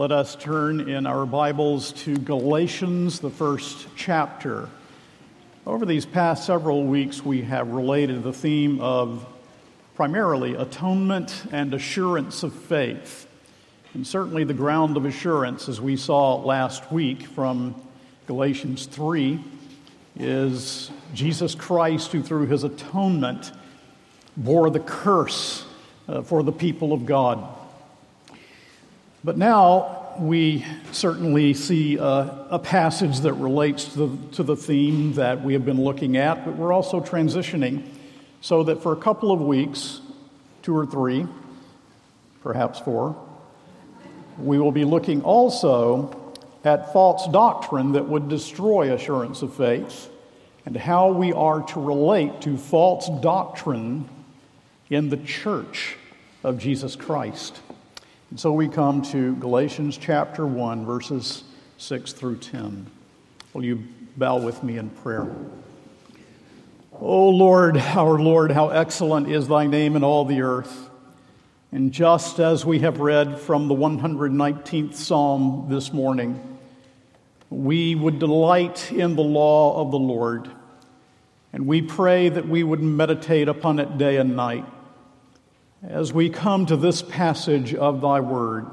Let us turn in our Bibles to Galatians, the first chapter. Over these past several weeks, we have related the theme of primarily atonement and assurance of faith. And certainly the ground of assurance, as we saw last week from Galatians 3, is Jesus Christ, who through his atonement bore the curse for the people of God. But now we certainly see a passage that relates to the theme that we have been looking at, but we're also transitioning so that for a couple of weeks, 2 or 3, perhaps 4, we will be looking also at false doctrine that would destroy assurance of faith and how we are to relate to false doctrine in the church of Jesus Christ. And so we come to Galatians chapter 1, verses 6 through 10. Will you bow with me in prayer? O Lord, our Lord, how excellent is thy name in all the earth. And just as we have read from the 119th Psalm this morning, we would delight in the law of the Lord, and we pray that we would meditate upon it day and night. As we come to this passage of thy word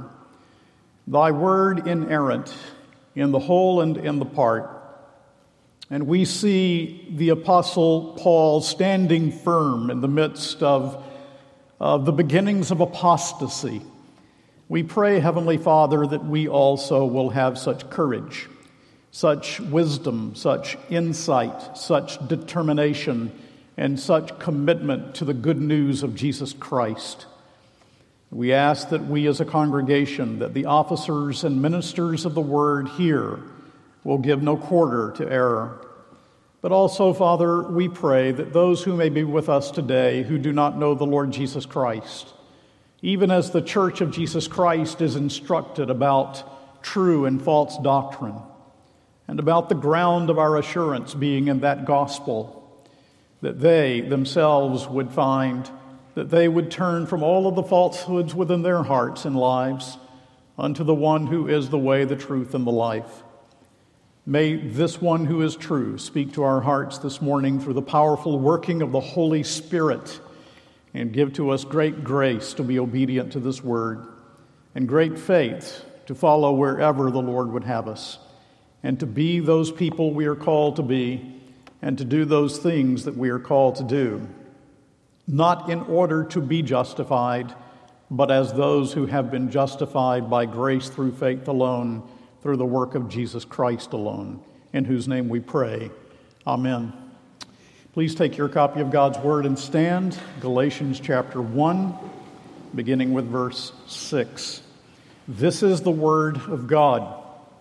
inerrant in the whole and in the part, and we see the Apostle Paul standing firm in the midst of the beginnings of apostasy, we pray, Heavenly Father, that we also will have such courage, such wisdom, such insight, such determination, and such commitment to the good news of Jesus Christ. We ask that we as a congregation, that the officers and ministers of the word here will give no quarter to error. But also, Father, we pray that those who may be with us today who do not know the Lord Jesus Christ, even as the Church of Jesus Christ is instructed about true and false doctrine, and about the ground of our assurance being in that gospel, that they themselves would find that they would turn from all of the falsehoods within their hearts and lives unto the one who is the way, the truth, and the life. May this one who is true speak to our hearts this morning through the powerful working of the Holy Spirit and give to us great grace to be obedient to this word and great faith to follow wherever the Lord would have us and to be those people we are called to be and to do those things that we are called to do, not in order to be justified, but as those who have been justified by grace through faith alone, through the work of Jesus Christ alone, in whose name we pray. Amen. Please take your copy of God's Word and stand. Galatians chapter 1, beginning with verse 6. This is the Word of God.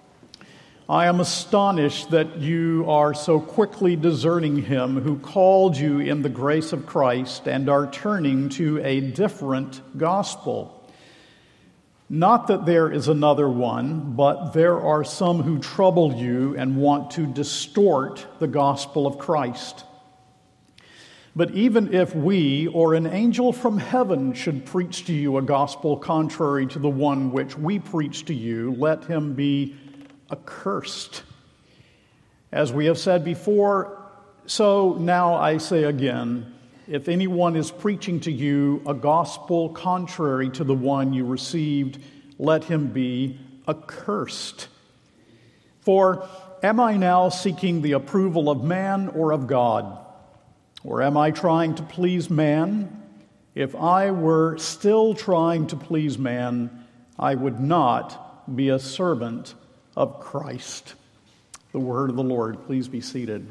I am astonished that you are so quickly deserting him who called you in the grace of Christ and are turning to a different gospel. Not that there is another one, but there are some who trouble you and want to distort the gospel of Christ. But even if we or an angel from heaven should preach to you a gospel contrary to the one which we preach to you, let him be accursed. As we have said before, so now I say again, if anyone is preaching to you a gospel contrary to the one you received, let him be accursed. For am I now seeking the approval of man or of God? Or am I trying to please man? If I were still trying to please man, I would not be a servant of Christ. The word of the Lord. Please be seated.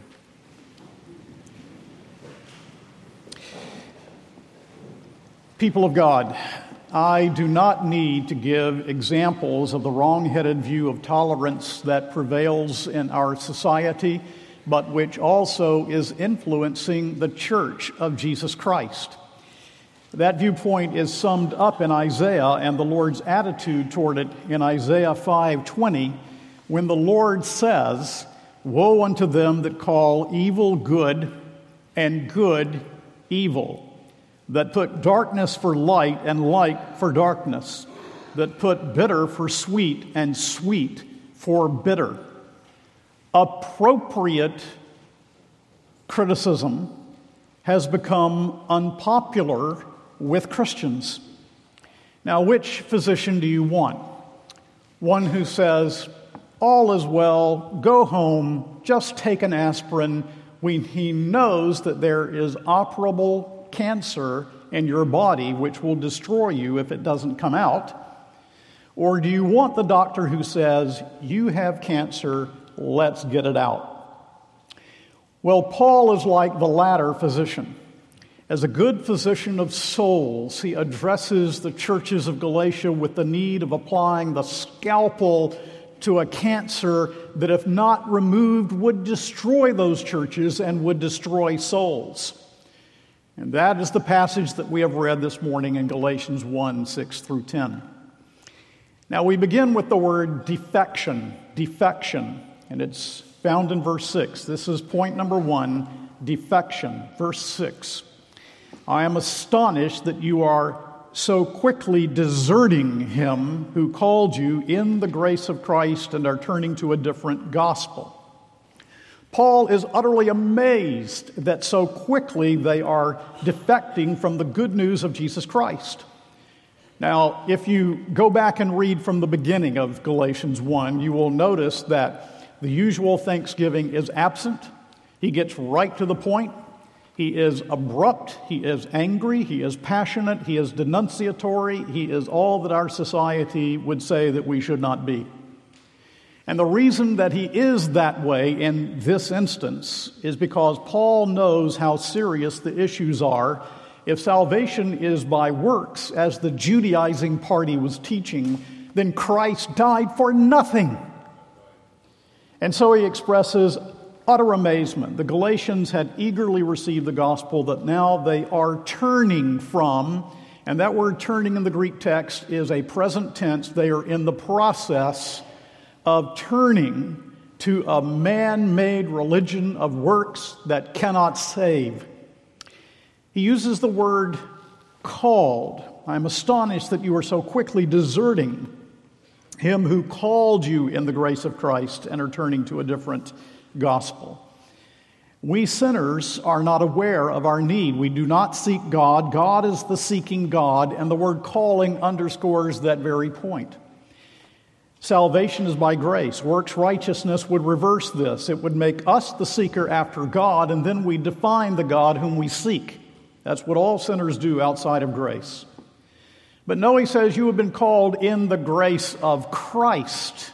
People of God, I do not need to give examples of the wrong-headed view of tolerance that prevails in our society, but which also is influencing the Church of Jesus Christ. That viewpoint is summed up in Isaiah and the Lord's attitude toward it in Isaiah 5:20, when the Lord says, "Woe unto them that call evil good and good evil, that put darkness for light and light for darkness, that put bitter for sweet and sweet for bitter. Appropriate criticism has become unpopular with Christians. Now, which physician do you want? One who says, all is well, go home, just take an aspirin, when he knows that there is operable cancer in your body which will destroy you if it doesn't come out? Or do you want the doctor who says, you have cancer, let's get it out? Well, Paul is like the latter physician. As a good physician of souls, he addresses the churches of Galatia with the need of applying the scalpel to a cancer that, if not removed, would destroy those churches and would destroy souls. And that is the passage that we have read this morning in Galatians 1, 6 through 10. Now we begin with the word defection, and it's found in verse 6. This is point number 1, defection, verse 6. I am astonished that you are so quickly deserting him who called you in the grace of Christ and are turning to a different gospel. Paul is utterly amazed that so quickly they are defecting from the good news of Jesus Christ. Now, if you go back and read from the beginning of Galatians 1, you will notice that the usual thanksgiving is absent. He gets right to the point. He is abrupt, he is angry, he is passionate, he is denunciatory, he is all that our society would say that we should not be. And the reason that he is that way in this instance is because Paul knows how serious the issues are. If salvation is by works, as the Judaizing party was teaching, then Christ died for nothing. And so he expresses utter amazement. The Galatians had eagerly received the gospel that now they are turning from, and that word turning in the Greek text is a present tense. They are in the process of turning to a man-made religion of works that cannot save. He uses the word called. I'm astonished that you are so quickly deserting him who called you in the grace of Christ and are turning to a different gospel. We sinners are not aware of our need. We do not seek God. God is the seeking God, and the word calling underscores that very point. Salvation is by grace. Works righteousness would reverse this. It would make us the seeker after God, and then we define the God whom we seek. That's what all sinners do outside of grace. But no, he says, you have been called in the grace of Christ.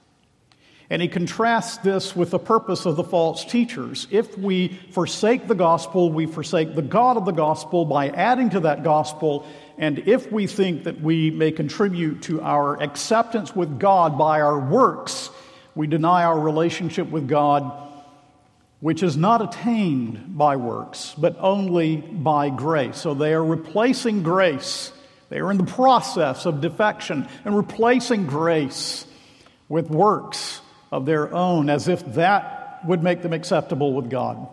And he contrasts this with the purpose of the false teachers. If we forsake the gospel, we forsake the God of the gospel by adding to that gospel. And if we think that we may contribute to our acceptance with God by our works, we deny our relationship with God, which is not attained by works, but only by grace. So they are replacing grace. They are in the process of defection and replacing grace with works of their own, as if that would make them acceptable with God.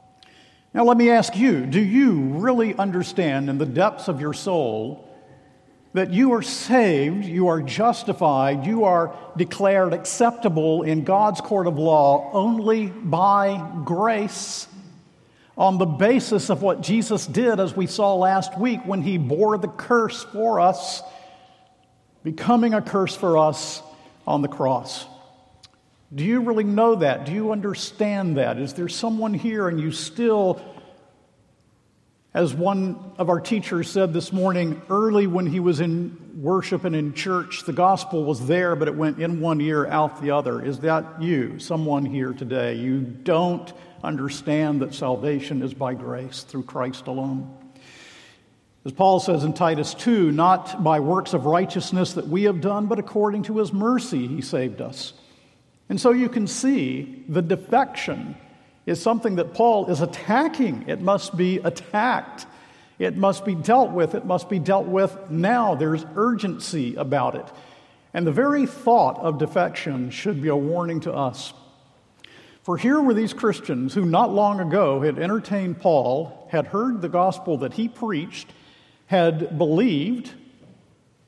Now let me ask you, do you really understand in the depths of your soul that you are saved, you are justified, you are declared acceptable in God's court of law only by grace, on the basis of what Jesus did, as we saw last week, when he bore the curse for us, becoming a curse for us on the cross? Do you really know that? Do you understand that? Is there someone here and you still, as one of our teachers said this morning, early when he was in worship and in church, the gospel was there, but it went in one ear, out the other. Is that you, someone here today? You don't understand that salvation is by grace through Christ alone. As Paul says in Titus 2, not by works of righteousness that we have done, but according to his mercy he saved us. And so you can see the defection is something that Paul is attacking. It must be attacked. It must be dealt with. It must be dealt with now. There's urgency about it. And the very thought of defection should be a warning to us. For here were these Christians who not long ago had entertained Paul, had heard the gospel that he preached, had believed,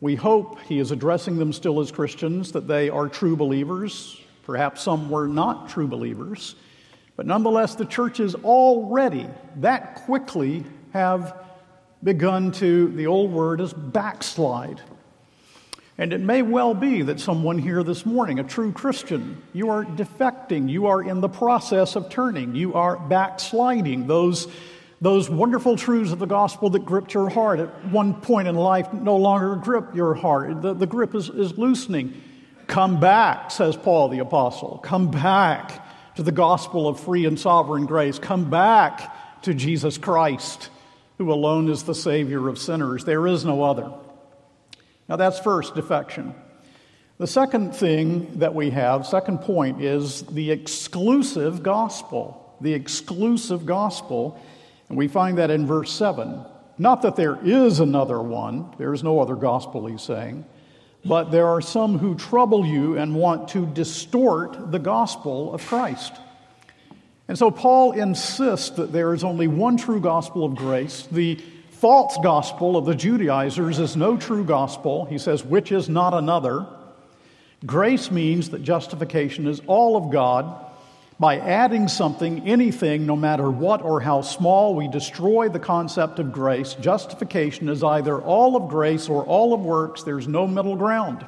We hope he is addressing them still as Christians, that they are true believers. Perhaps some were not true believers. But nonetheless, the churches already that quickly have begun to, the old word is backslide. And it may well be that someone here this morning, a true Christian, you are defecting, you are in the process of turning, you are backsliding. Those wonderful truths of the gospel that gripped your heart at one point in life no longer grip your heart. The grip is loosening. Come back, says Paul the Apostle. Come back to the gospel of free and sovereign grace. Come back to Jesus Christ, who alone is the Savior of sinners. There is no other. Now that's first, defection. The second thing that we have, second point, is the exclusive gospel. The exclusive gospel. And we find that in verse 7. Not that there is another one. There is no other gospel, he's saying. But there are some who trouble you and want to distort the gospel of Christ. And so Paul insists that there is only one true gospel of grace. The false gospel of the Judaizers is no true gospel. He says, which is not another. Grace means that justification is all of God. By adding something, anything, no matter what or how small, we destroy the concept of grace. Justification is either all of grace or all of works. There's no middle ground.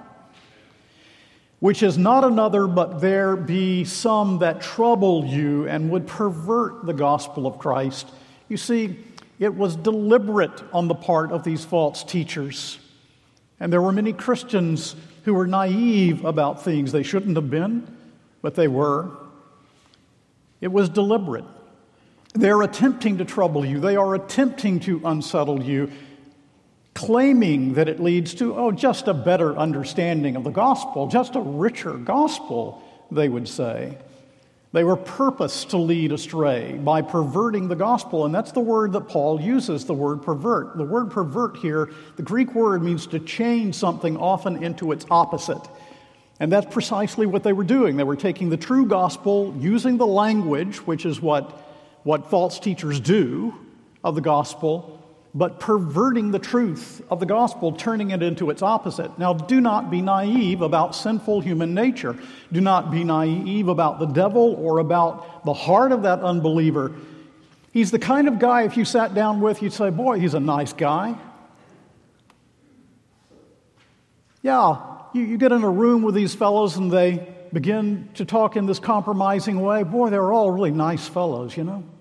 Which is not another, but there be some that trouble you and would pervert the gospel of Christ. You see, it was deliberate on the part of these false teachers. And there were many Christians who were naive about things they shouldn't have been, but they were. It was deliberate. They're attempting to trouble you. They are attempting to unsettle you, claiming that it leads to, just a better understanding of the gospel, just a richer gospel, they would say. They were purposed to lead astray by perverting the gospel, and that's the word that Paul uses, the word pervert. The word pervert here, the Greek word means to change something often into its opposite. And that's precisely what they were doing. They were taking the true gospel, using the language, which is what false teachers do of the gospel, but perverting the truth of the gospel, turning it into its opposite. Now, do not be naive about sinful human nature. Do not be naive about the devil or about the heart of that unbeliever. He's the kind of guy, if you sat down with, you'd say, boy, he's a nice guy. Yeah. You get in a room with these fellows and they begin to talk in this compromising way. Boy, they're all really nice fellows, you know.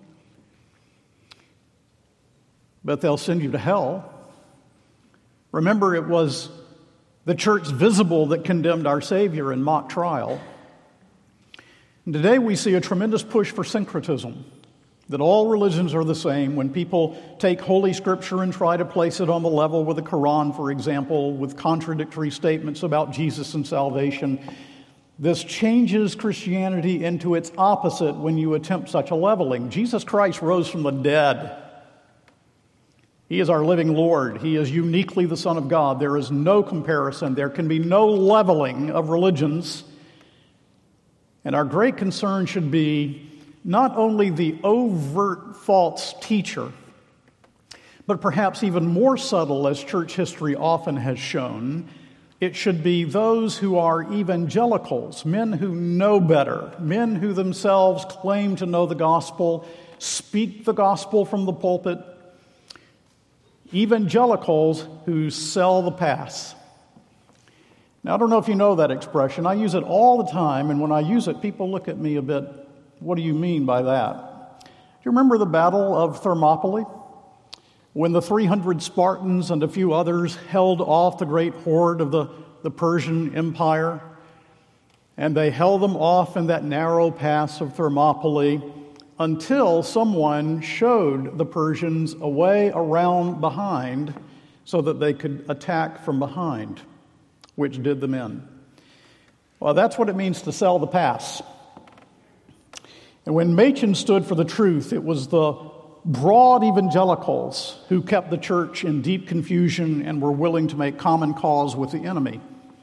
But they'll send you to hell. Remember, it was the church visible that condemned our Savior in mock trial. And today we see a tremendous push for syncretism, that all religions are the same. When people take Holy Scripture and try to place it on the level with the Quran, for example, with contradictory statements about Jesus and salvation, this changes Christianity into its opposite when you attempt such a leveling. Jesus Christ rose from the dead. He is our living Lord. He is uniquely the Son of God. There is no comparison. There can be no leveling of religions. And our great concern should be not only the overt false teacher, but perhaps even more subtle, as church history often has shown, it should be those who are evangelicals, men who know better, men who themselves claim to know the gospel, speak the gospel from the pulpit, evangelicals who sell the pass. Now, I don't know if you know that expression. I use it all the time, and when I use it, people look at me a bit, what do you mean by that? Do you remember the Battle of Thermopylae? When the 300 Spartans and a few others held off the great horde of the Persian Empire, and they held them off in that narrow pass of Thermopylae until someone showed the Persians a way around behind so that they could attack from behind, which did them in. Well, that's what it means to sell the pass. And when Machen stood for the truth, it was the broad evangelicals who kept the church in deep confusion and were willing to make common cause with the enemy.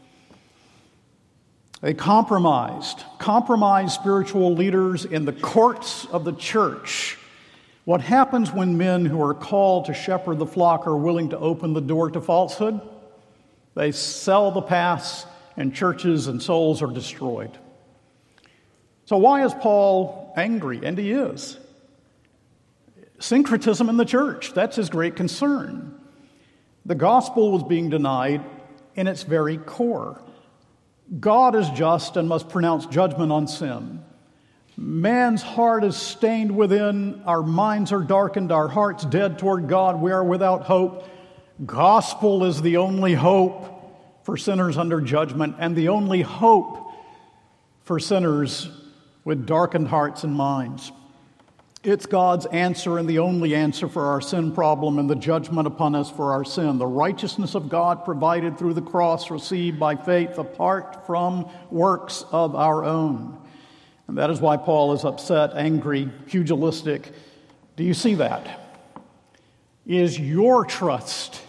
They compromised spiritual leaders in the courts of the church. What happens when men who are called to shepherd the flock are willing to open the door to falsehood? They sell the pass, and churches and souls are destroyed. So why is Paul angry? And he is. Syncretism in the church, that's his great concern. The gospel was being denied in its very core. God is just and must pronounce judgment on sin. Man's heart is stained within, our minds are darkened, our hearts dead toward God, we are without hope. Gospel is the only hope for sinners under judgment, and the only hope for sinners with darkened hearts and minds. It's God's answer and the only answer for our sin problem and the judgment upon us for our sin. The righteousness of God provided through the cross, received by faith apart from works of our own. And that is why Paul is upset, angry, pugilistic. Do you see that? Is your trust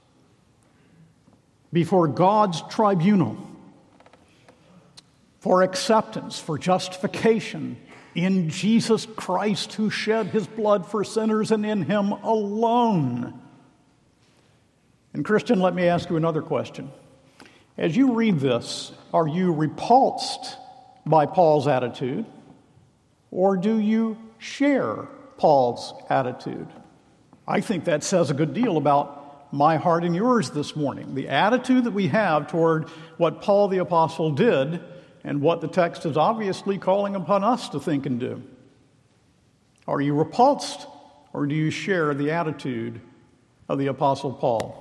before God's tribunal for acceptance, for justification in Jesus Christ, who shed his blood for sinners, and in him alone? And Christian, let me ask you another question. As you read this, are you repulsed by Paul's attitude, or do you share Paul's attitude? I think that says a good deal about my heart and yours this morning. The attitude that we have toward what Paul the Apostle did and what the text is obviously calling upon us to think and do. Are you repulsed, or do you share the attitude of the Apostle Paul?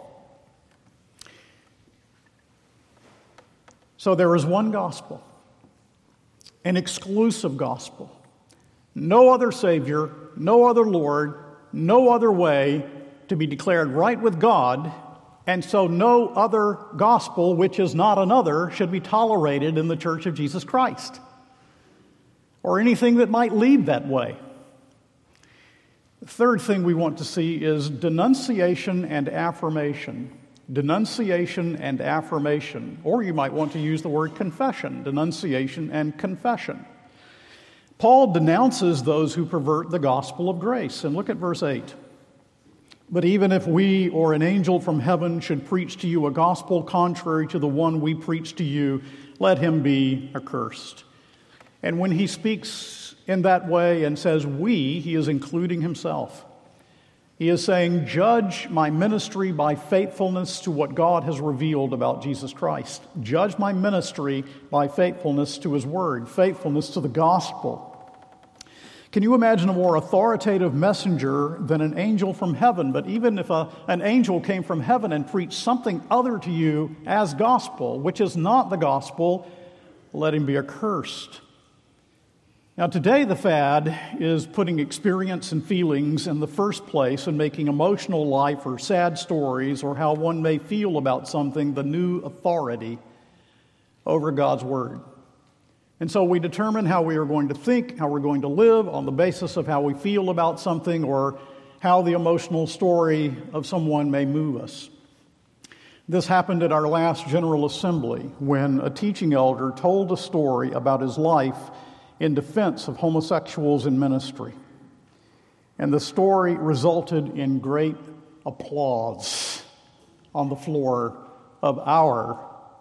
So there is one gospel, an exclusive gospel. No other Savior, no other Lord, no other way to be declared right with God, and so no other gospel, which is not another, should be tolerated in the Church of Jesus Christ, or anything that might lead that way. The third thing we want to see is denunciation and affirmation. Denunciation and affirmation, or you might want to use the word confession, denunciation and confession. Paul denounces those who pervert the gospel of grace. And look at verse 8. But even if we or an angel from heaven should preach to you a gospel contrary to the one we preach to you, let him be accursed. And when he speaks in that way and says we, he is including himself. He is saying, judge my ministry by faithfulness to what God has revealed about Jesus Christ. Judge my ministry by faithfulness to his word, faithfulness to the gospel. Can you imagine a more authoritative messenger than an angel from heaven? But even if an angel came from heaven and preached something other to you as gospel, which is not the gospel, let him be accursed. Now, today the fad is putting experience and feelings in the first place and making emotional life or sad stories or how one may feel about something the new authority over God's word. And so we determine how we are going to think, how we're going to live on the basis of how we feel about something or how the emotional story of someone may move us. This happened at our last General Assembly when a teaching elder told a story about his life in defense of homosexuals in ministry. And the story resulted in great applause on the floor of our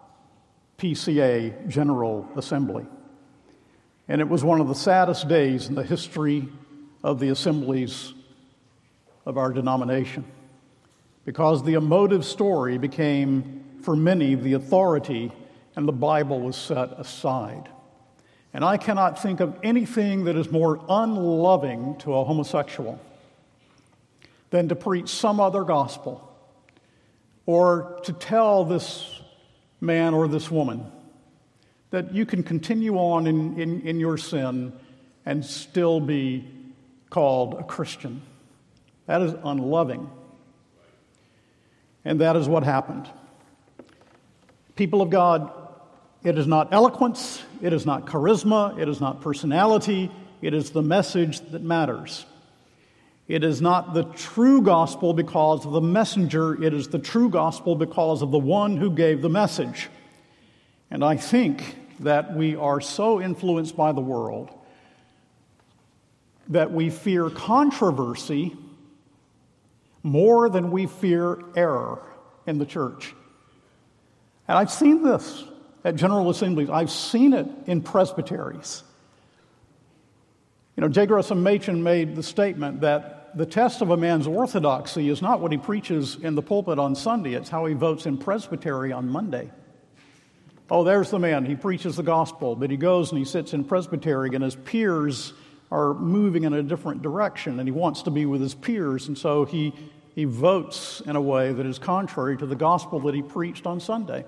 PCA General Assembly. And it was one of the saddest days in the history of the assemblies of our denomination, because the emotive story became, for many, the authority, and the Bible was set aside. And I cannot think of anything that is more unloving to a homosexual than to preach some other gospel or to tell this man or this woman that you can continue on in your sin and still be called a Christian. That is unloving. And that is what happened. People of God, it is not eloquence, it is not charisma, it is not personality, it is the message that matters. It is not the true gospel because of the messenger, it is the true gospel because of the one who gave the message. And I think that we are so influenced by the world that we fear controversy more than we fear error in the church. And I've seen this at General Assemblies. I've seen it in presbyteries. J. Gresham Machen made the statement that the test of a man's orthodoxy is not what he preaches in the pulpit on Sunday, it's how he votes in presbytery on Monday. Oh, there's the man. He preaches the gospel, but he goes and he sits in presbytery, and his peers are moving in a different direction, and he wants to be with his peers, and so he votes in a way that is contrary to the gospel that he preached on Sunday.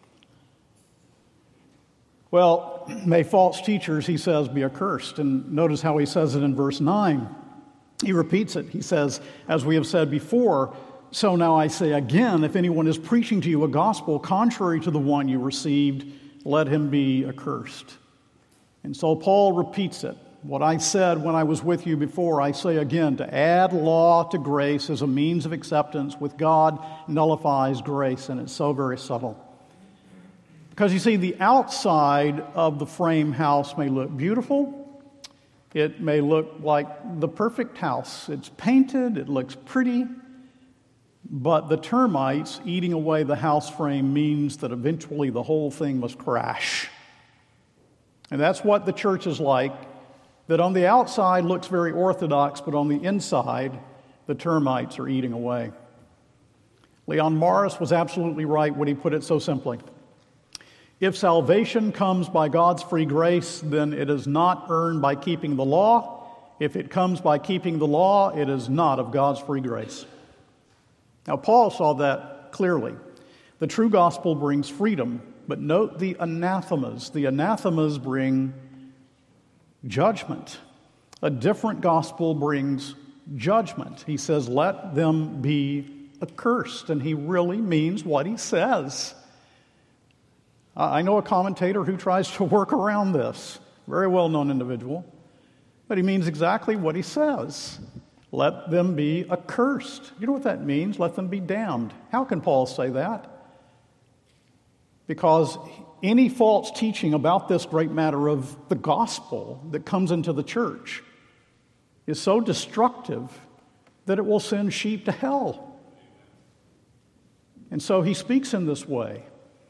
Well, may false teachers, he says, be accursed. And notice how he says it in verse 9. He repeats it. He says, as we have said before, so now I say again, if anyone is preaching to you a gospel contrary to the one you received, let him be accursed. And so Paul repeats it. What I said when I was with you before, I say again, to add law to grace as a means of acceptance with God nullifies grace, and it's so very subtle. Because you see, the outside of the frame house may look beautiful. It may look like the perfect house. It's painted, it looks pretty, but the termites eating away the house frame means that eventually the whole thing must crash. And that's what the church is like, that on the outside looks very orthodox, but on the inside, the termites are eating away. Leon Morris was absolutely right when he put it so simply. If salvation comes by God's free grace, then it is not earned by keeping the law. If it comes by keeping the law, it is not of God's free grace. Now, Paul saw that clearly. The true gospel brings freedom, but note the anathemas. The anathemas bring judgment. A different gospel brings judgment. He says, let them be accursed, and he really means what he says. I know a commentator who tries to work around this, very well-known individual, but he means exactly what he says. Let them be accursed. You know what that means? Let them be damned. How can Paul say that? Because any false teaching about this great matter of the gospel that comes into the church is so destructive that it will send sheep to hell. And so he speaks in this way.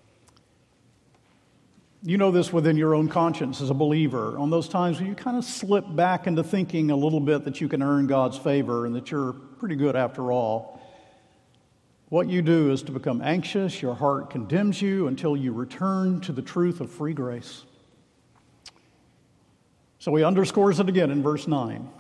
You know this within your own conscience as a believer, on those times when you kind of slip back into thinking a little bit that you can earn God's favor and that you're pretty good after all. What you do is to become anxious, your heart condemns you until you return to the truth of free grace. So he underscores it again in verse 9.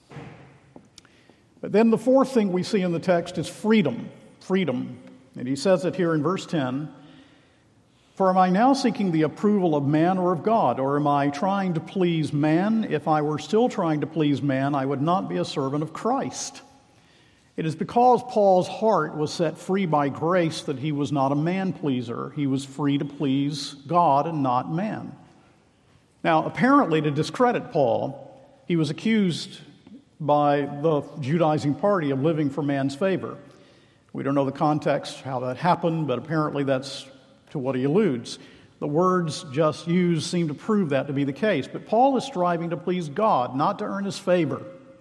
But then the fourth thing we see in the text is freedom. Freedom. And he says it here in verse 10. For am I now seeking the approval of man or of God? Or am I trying to please man? If I were still trying to please man, I would not be a servant of Christ. It is because Paul's heart was set free by grace that he was not a man-pleaser. He was free to please God and not man. Now, apparently, to discredit Paul, he was accused by the Judaizing party of living for man's favor. We don't know the context, how that happened, but apparently that's to what he alludes. The words just used seem to prove that to be the case. But Paul is striving to please God, not to earn his favor,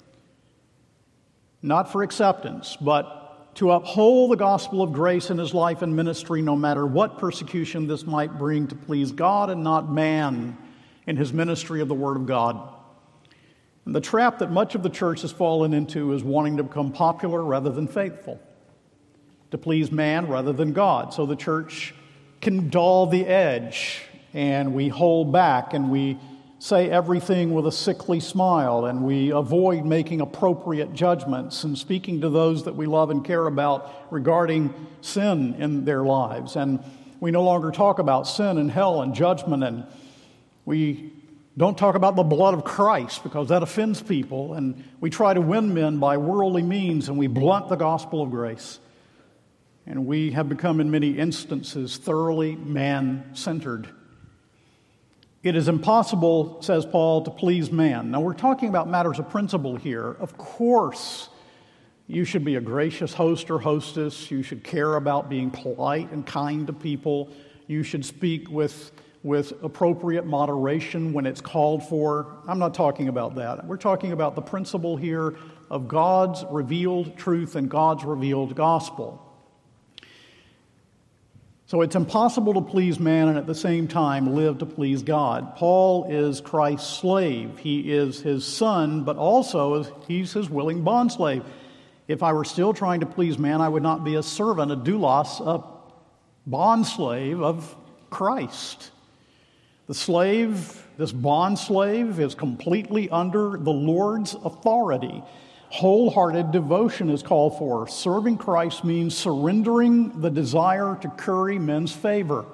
not for acceptance, but to uphold the gospel of grace in his life and ministry, no matter what persecution this might bring, to please God and not man in his ministry of the Word of God. And the trap that much of the church has fallen into is wanting to become popular rather than faithful, to please man rather than God. So the church can dull the edge, and we hold back, and we say everything with a sickly smile, and we avoid making appropriate judgments and speaking to those that we love and care about regarding sin in their lives. And we no longer talk about sin and hell and judgment, and we don't talk about the blood of Christ because that offends people, and we try to win men by worldly means, and we blunt the gospel of grace. And we have become, in many instances, thoroughly man-centered. It is impossible, says Paul, to please man. Now, we're talking about matters of principle here. Of course, you should be a gracious host or hostess. You should care about being polite and kind to people. You should speak with appropriate moderation when it's called for. I'm not talking about that. We're talking about the principle here of God's revealed truth and God's revealed gospel. So it's impossible to please man and at the same time live to please God. Paul is Christ's slave. He is his son, but also he's his willing bondslave. If I were still trying to please man, I would not be a servant, a doulos, a bondslave of Christ. The slave, this bondslave, is completely under the Lord's authority. Wholehearted devotion is called for. Serving Christ means surrendering the desire to curry men's favor.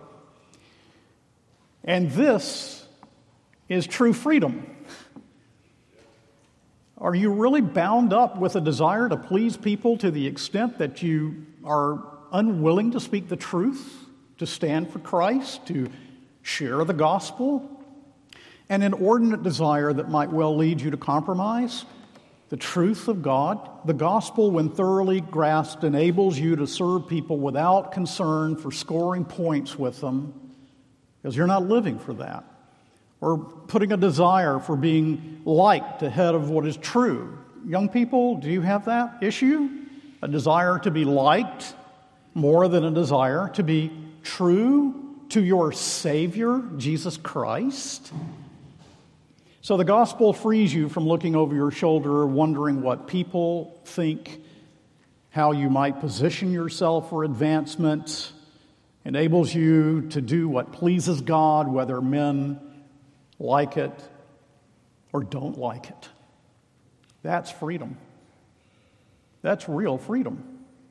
And this is true freedom. Are you really bound up with a desire to please people to the extent that you are unwilling to speak the truth, to stand for Christ, to share the gospel? An inordinate desire that might well lead you to compromise the truth of God. The gospel, when thoroughly grasped, enables you to serve people without concern for scoring points with them, because you're not living for that, or putting a desire for being liked ahead of what is true. Young people, do you have that issue? A desire to be liked more than a desire to be true to your Savior, Jesus Christ? So the gospel frees you from looking over your shoulder, wondering what people think, how you might position yourself for advancement, enables you to do what pleases God, whether men like it or don't like it. That's freedom. That's real freedom.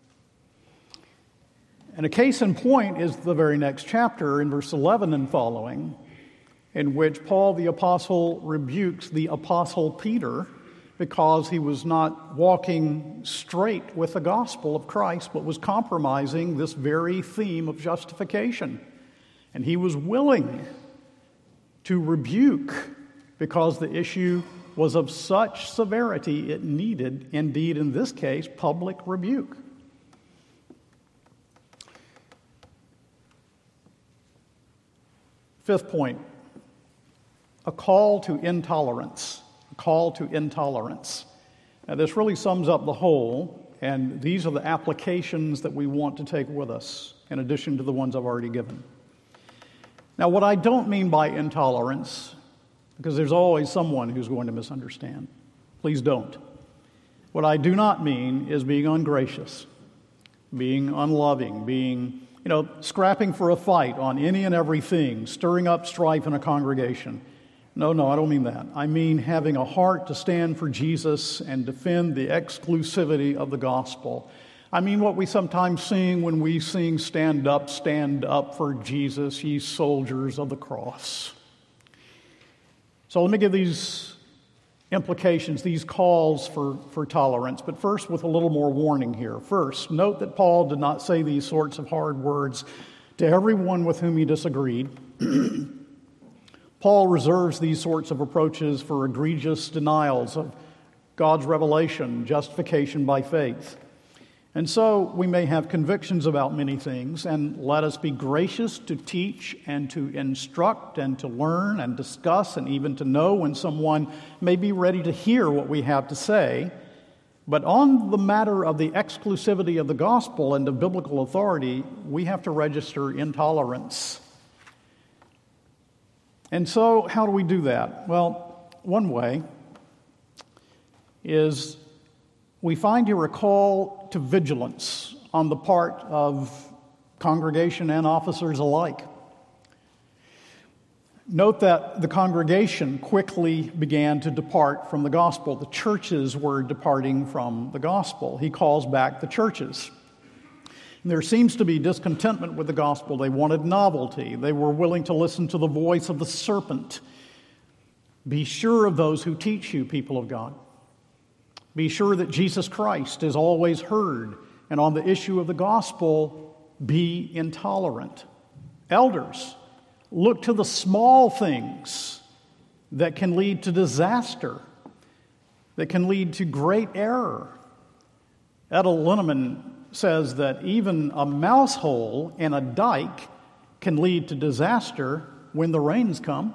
And a case in point is the very next chapter in verse 11 and following, in which Paul the apostle rebukes the apostle Peter because he was not walking straight with the gospel of Christ, but was compromising this very theme of justification. And he was willing to rebuke because the issue was of such severity it needed, indeed in this case, public rebuke. Fifth point, a call to intolerance. A call to intolerance. Now, this really sums up the whole, and these are the applications that we want to take with us, in addition to the ones I've already given. Now, what I don't mean by intolerance, because there's always someone who's going to misunderstand. Please don't. What I do not mean is being ungracious, being unloving, being scrapping for a fight on any and everything, stirring up strife in a congregation. No, I don't mean that. I mean having a heart to stand for Jesus and defend the exclusivity of the gospel. I mean what we sometimes sing when we sing, stand up for Jesus, ye soldiers of the cross. So let me give these implications, these calls for tolerance, but first with a little more warning here. First, note that Paul did not say these sorts of hard words to everyone with whom he disagreed. Paul reserves these sorts of approaches for egregious denials of God's revelation, justification by faith. And so we may have convictions about many things, and let us be gracious to teach and to instruct and to learn and discuss and even to know when someone may be ready to hear what we have to say. But on the matter of the exclusivity of the gospel and of biblical authority, we have to register intolerance. And so how do we do that? Well, one way is we find here a call to vigilance on the part of congregation and officers alike. Note that the congregation quickly began to depart from the gospel. The churches were departing from the gospel. He calls back the churches. And there seems to be discontentment with the gospel. They wanted novelty. They were willing to listen to the voice of the serpent. Be sure of those who teach you, people of God. Be sure that Jesus Christ is always heard, and on the issue of the gospel, be intolerant. Elders, look to the small things that can lead to disaster, that can lead to great error. Ethel Linneman says that even a mouse hole in a dike can lead to disaster when the rains come.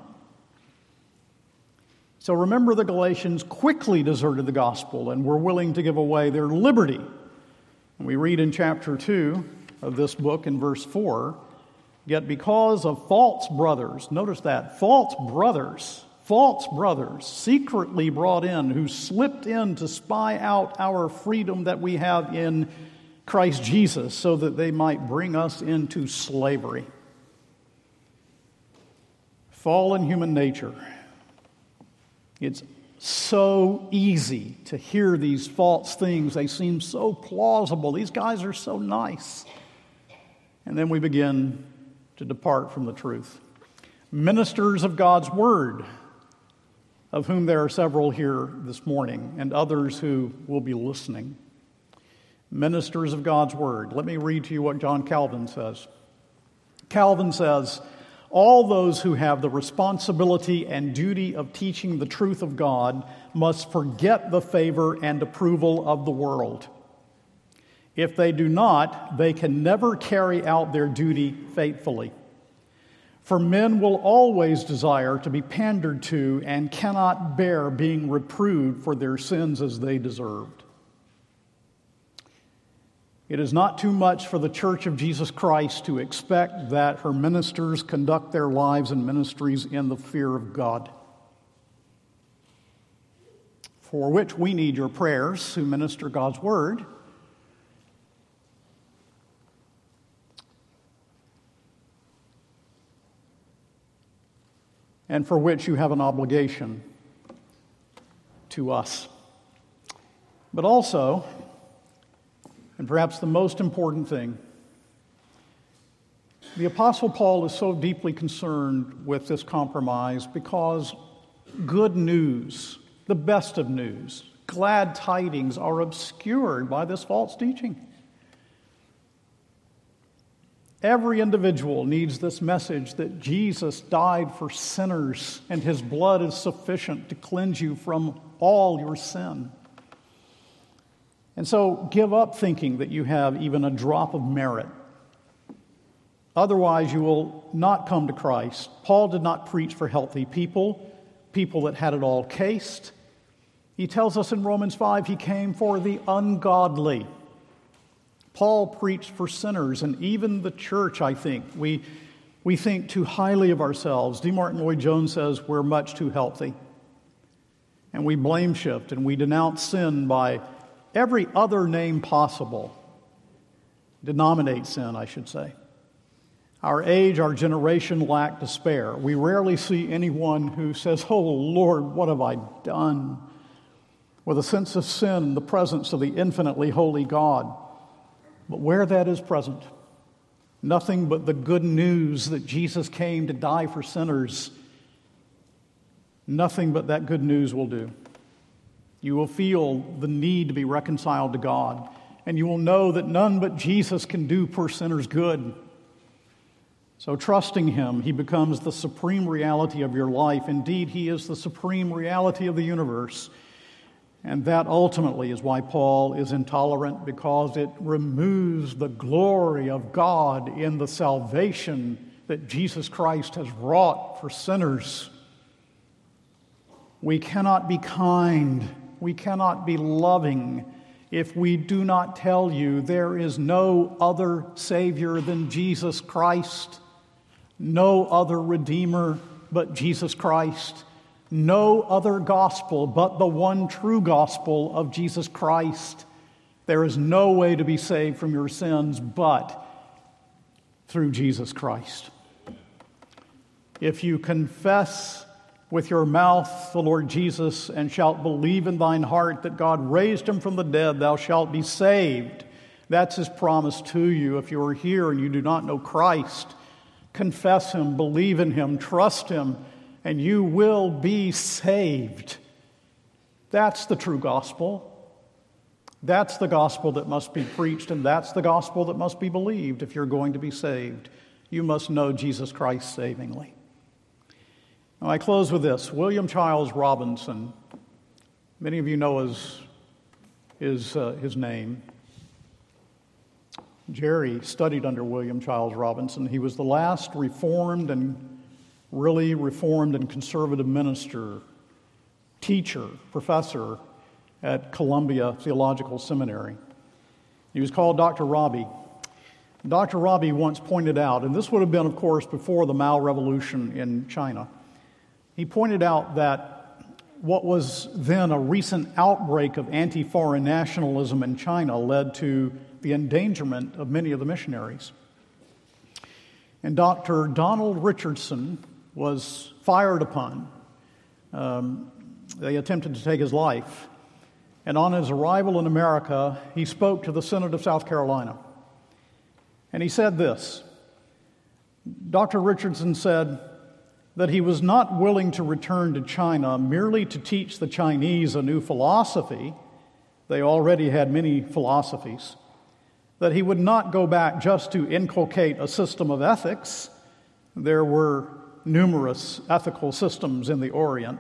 So remember, the Galatians quickly deserted the gospel and were willing to give away their liberty. And we read in chapter 2 of this book in verse 4, Yet because of false brothers, notice that, false brothers secretly brought in, who slipped in to spy out our freedom that we have in Christ Jesus, so that they might bring us into slavery. Fallen human nature. It's so easy to hear these false things. They seem so plausible. These guys are so nice. And then we begin to depart from the truth. Ministers of God's Word, of whom there are several here this morning, and others who will be listening. Ministers of God's Word. Let me read to you what John Calvin says. Calvin says, "All those who have the responsibility and duty of teaching the truth of God must forget the favor and approval of the world. If they do not, they can never carry out their duty faithfully. For men will always desire to be pandered to and cannot bear being reproved for their sins as they deserved. It is not too much for the Church of Jesus Christ to expect that her ministers conduct their lives and ministries in the fear of God. For which we need your prayers who minister God's Word. And for which you have an obligation to us. But also, and perhaps the most important thing, the Apostle Paul is so deeply concerned with this compromise because good news, the best of news, glad tidings are obscured by this false teaching. Every individual needs this message that Jesus died for sinners and his blood is sufficient to cleanse you from all your sin. And so give up thinking that you have even a drop of merit. Otherwise, you will not come to Christ. Paul did not preach for healthy people that had it all cased. He tells us in Romans 5 he came for the ungodly. Paul preached for sinners, and even the church, I think. We think too highly of ourselves. D. Martin Lloyd-Jones says we're much too healthy. And we blame shift, and we denounce sin by every other name possible. Denominate sin, I should say. Our age, our generation lack despair. We rarely see anyone who says, "Oh Lord, what have I done?" with a sense of sin in the presence of the infinitely holy God. But where that is present, nothing but the good news that Jesus came to die for sinners, nothing but that good news will do. You will feel the need to be reconciled to God, and you will know that none but Jesus can do poor sinners good. So trusting Him, He becomes the supreme reality of your life. Indeed, He is the supreme reality of the universe. And that ultimately is why Paul is intolerant, because it removes the glory of God in the salvation that Jesus Christ has wrought for sinners. We cannot be kind, we cannot be loving if we do not tell you there is no other Savior than Jesus Christ, no other Redeemer but Jesus Christ. No other gospel but the one true gospel of Jesus Christ. There is no way to be saved from your sins but through Jesus Christ. If you confess with your mouth the Lord Jesus and shalt believe in thine heart that God raised him from the dead, thou shalt be saved. That's His promise to you. If you are here and you do not know Christ, confess Him, believe in Him, trust Him, and you will be saved. That's the true gospel. That's the gospel that must be preached, and that's the gospel that must be believed if you're going to be saved. You must know Jesus Christ savingly. Now, I close with this. William Charles Robinson, many of you know his name. Jerry studied under William Charles Robinson. He was the last really reformed and conservative minister, teacher, professor at Columbia Theological Seminary. He was called Dr. Robbie. Dr. Rabi once pointed out, and this would have been, of course, before the Mao Revolution in China, he pointed out that what was then a recent outbreak of anti-foreign nationalism in China led to the endangerment of many of the missionaries. And Dr. Donald Richardson was fired upon. They attempted to take his life. And on his arrival in America, he spoke to the Synod of South Carolina. And he said this. Dr. Richardson said that he was not willing to return to China merely to teach the Chinese a new philosophy. They already had many philosophies. That he would not go back just to inculcate a system of ethics. There were numerous ethical systems in the Orient.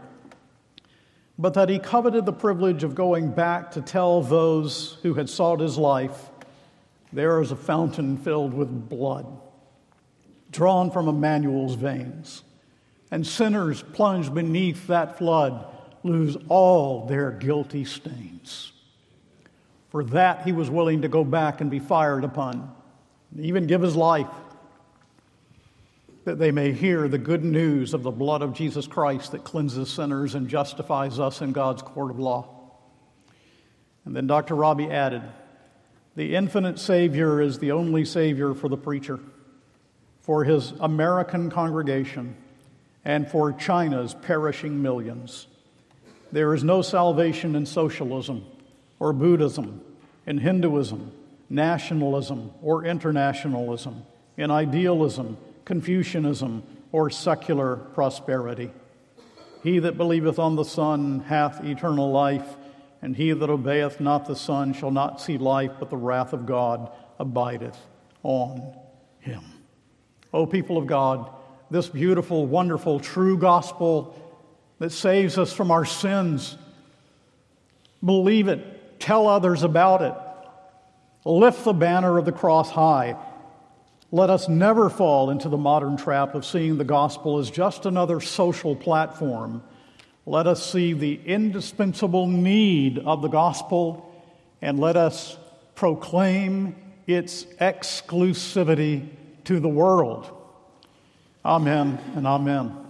But that he coveted the privilege of going back to tell those who had sought his life, there is a fountain filled with blood, drawn from Emmanuel's veins, and sinners plunged beneath that flood lose all their guilty stains. For that he was willing to go back and be fired upon, and even give his life, that they may hear the good news of the blood of Jesus Christ that cleanses sinners and justifies us in God's court of law. And then Dr. Rabi added, the infinite Savior is the only Savior for the preacher, for his American congregation, and for China's perishing millions. There is no salvation in socialism or Buddhism, in Hinduism, nationalism or internationalism, in idealism, Confucianism, or secular prosperity. He that believeth on the Son hath eternal life, and he that obeyeth not the Son shall not see life, but the wrath of God abideth on him. O people of God, this beautiful, wonderful, true gospel that saves us from our sins, believe it, tell others about it, lift the banner of the cross high. Let us never fall into the modern trap of seeing the gospel as just another social platform. Let us see the indispensable need of the gospel, and let us proclaim its exclusivity to the world. Amen and amen.